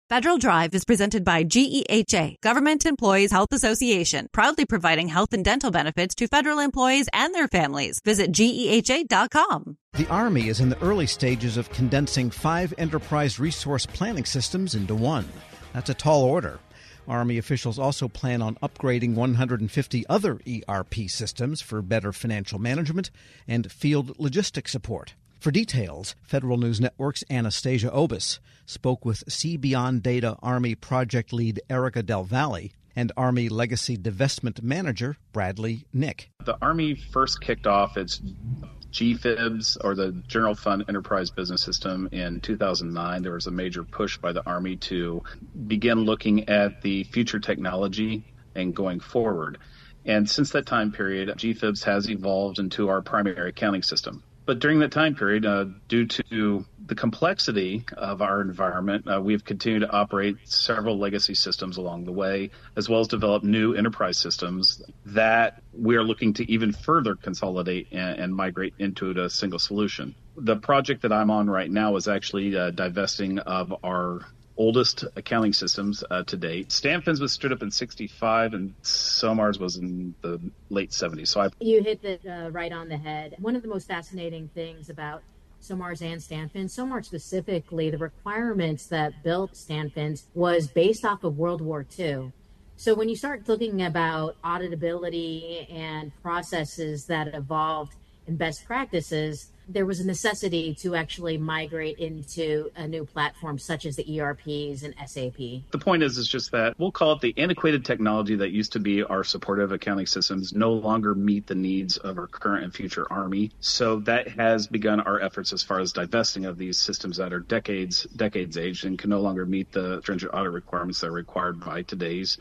Federal Drive is presented by GEHA, Government Employees Health Association, proudly providing health and dental benefits to federal employees and their families. Visit GEHA.com. The Army is in the early stages of condensing 5 enterprise resource planning systems into one. That's a tall order. Army officials also plan on upgrading 150 other ERP systems for better financial management and field logistics support. For details, Federal News Network's Anastasia Obis spoke with See Beyond Data Army project lead Erica Del Valle and Army Legacy Divestment Manager Bradley Nick. The Army first kicked off its GFIBS, or the General Fund Enterprise Business System, in 2009. There was a major push by the Army to begin looking at the future technology and going forward. And since that time period, GFIBS has evolved into our primary accounting system. But during that time period, due to the complexity of our environment, we've continued to operate several legacy systems along the way, as well as develop new enterprise systems that we are looking to even further consolidate and migrate into a single solution. The project that I'm on right now is actually divesting of our oldest accounting systems to date. Stanfins was stood up in 65 and SOMARS was in the late 70s. You hit it right on the head. One of the most fascinating things about SOMARS and Stanfins, SOMARS specifically, the requirements that built Stanfins was based off of World War II. So when you start looking about auditability and processes that evolved and best practices, there was a necessity to actually migrate into a new platform such as the ERPs and SAP. The point is just that we'll call it the antiquated technology that used to be our supportive accounting systems no longer meet the needs of our current and future Army. So that has begun our efforts as far as divesting of these systems that are decades aged and can no longer meet the stringent audit requirements that are required by today's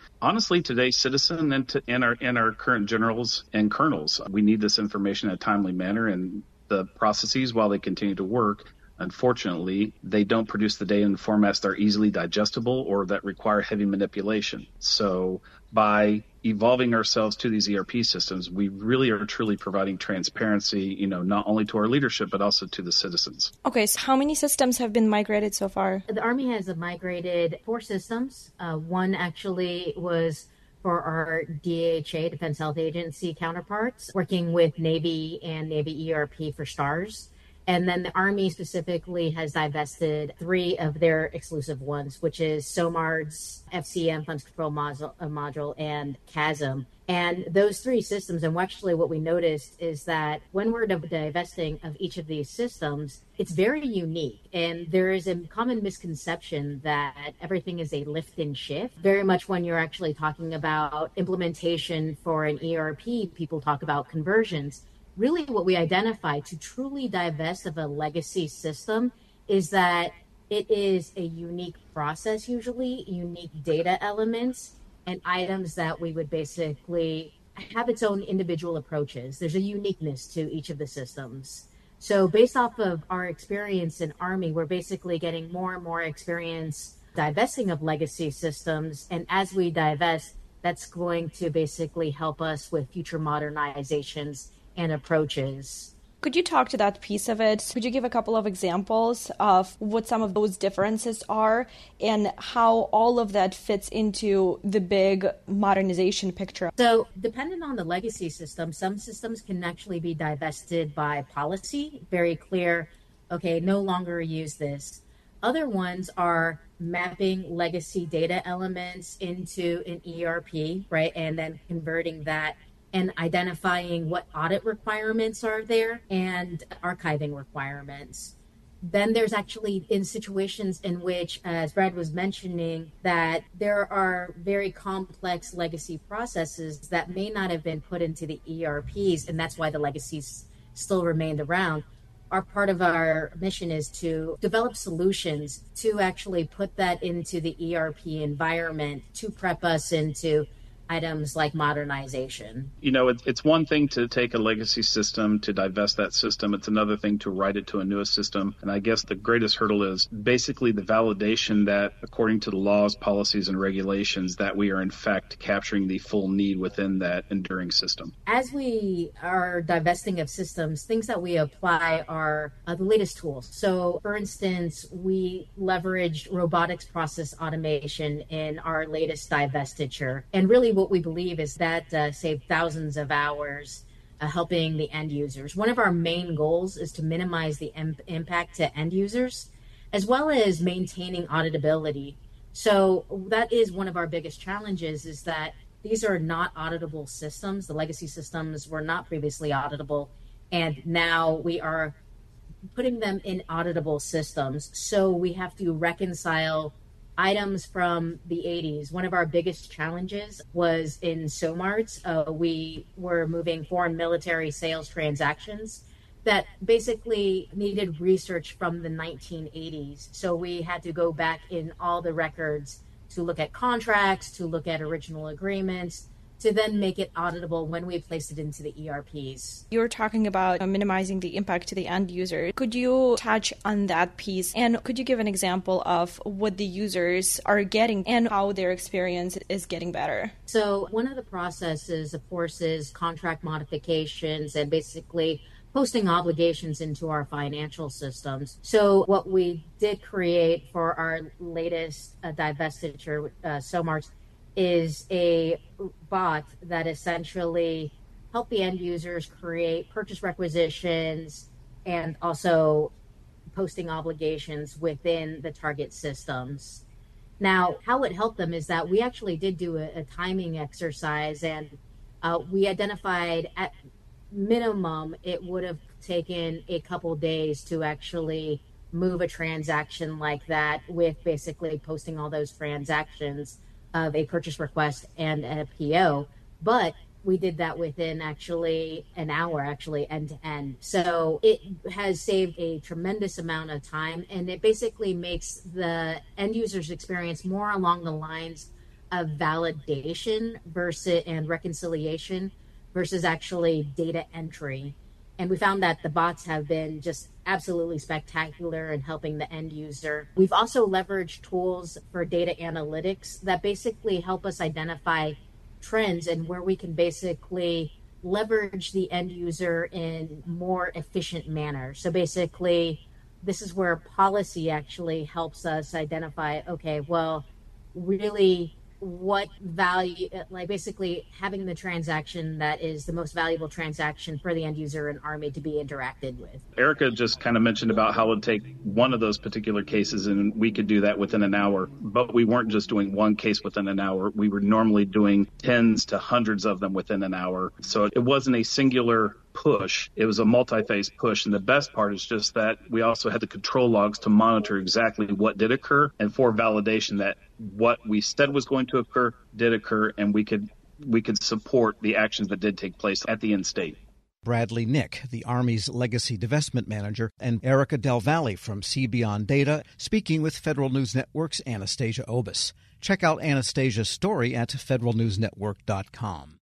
citizen and our current generals and colonels. We need this information in a timely manner, and the processes, while they continue to work, unfortunately, they don't produce the data in formats that are easily digestible or that require heavy manipulation. So by evolving ourselves to these ERP systems, we really are truly providing transparency, not only to our leadership, but also to the citizens. Okay, so how many systems have been migrated so far? The Army has migrated 4 systems. One actually was for our DHA, Defense Health Agency counterparts, working with Navy and Navy ERP for STARS. And then the Army specifically has divested 3 of their exclusive ones, which is SOMARS, FCM, Funds Control Module, and CASM. And those 3 systems, and actually what we noticed is that when we're divesting of each of these systems, it's very unique. And there is a common misconception that everything is a lift and shift. Very much when you're actually talking about implementation for an ERP, people talk about conversions. Really what we identify to truly divest of a legacy system is that it is a unique process, usually unique data elements and items that we would basically have its own individual approaches. There's a uniqueness to each of the systems. So based off of our experience in Army, we're basically getting more and more experience divesting of legacy systems. And as we divest, that's going to basically help us with future modernizations and approaches. Could you talk to that piece of it? Could you give a couple of examples of what some of those differences are and how all of that fits into the big modernization picture? So depending on the legacy system, some systems can actually be divested by policy, very clear, okay, no longer use this. Other ones are mapping legacy data elements into an ERP, right, and then converting that and identifying what audit requirements are there and archiving requirements. Then there's actually in situations in which, as Brad was mentioning, that there are very complex legacy processes that may not have been put into the ERPs, and that's why the legacies still remained around. Our part of our mission is to develop solutions to actually put that into the ERP environment to prep us into items like modernization. It's one thing to take a legacy system, to divest that system. It's another thing to write it to a newest system. And I guess the greatest hurdle is basically the validation that, according to the laws, policies, and regulations, that we are in fact capturing the full need within that enduring system. As we are divesting of systems, things that we apply are the latest tools. So, for instance, we leveraged robotics process automation in our latest divestiture. And really what we believe is that saved thousands of hours helping the end users. One of our main goals is to minimize the impact to end users, as well as maintaining auditability. So that is one of our biggest challenges, is that these are not auditable systems. The legacy systems were not previously auditable, and now we are putting them in auditable systems. So we have to reconcile items from the 80s. One of our biggest challenges was in SOMARTS. We were moving foreign military sales transactions that basically needed research from the 1980s. So we had to go back in all the records to look at contracts, to look at original agreements, to then make it auditable when we placed it into the ERPs. You were talking about minimizing the impact to the end user. Could you touch on that piece? And could you give an example of what the users are getting and how their experience is getting better? So one of the processes, of course, is contract modifications and basically posting obligations into our financial systems. So what we did create for our latest divestiture, SOMARTS, is a bot that essentially help the end users create purchase requisitions and also posting obligations within the target systems. Now, how it helped them is that we actually did do a timing exercise, and we identified at minimum it would have taken a couple days to actually move a transaction like that, with basically posting all those transactions of a purchase request and a PO, but we did that within actually an hour, end to end. So it has saved a tremendous amount of time, and it basically makes the end user's experience more along the lines of validation versus and reconciliation versus actually data entry. And we found that the bots have been just absolutely spectacular in helping the end user. We've also leveraged tools for data analytics that basically help us identify trends and where we can basically leverage the end user in more efficient manner. So basically, this is where policy actually helps us identify, okay, well, really what value, like basically having the transaction that is the most valuable transaction for the end user in Army to be interacted with. Erica just kind of mentioned about how it would take one of those particular cases and we could do that within an hour, but we weren't just doing one case within an hour. We were normally doing tens to hundreds of them within an hour. So it wasn't a singular push. It was a multi-phase push. And the best part is just that we also had the control logs to monitor exactly what did occur and for validation that what we said was going to occur did occur, and we could support the actions that did take place at the end state. Bradley Nick, the Army's Legacy Divestment Manager, and Erica Del Valle from CBeyond Data, speaking with Federal News Network's Anastasia Obis. Check out Anastasia's story at federalnewsnetwork.com.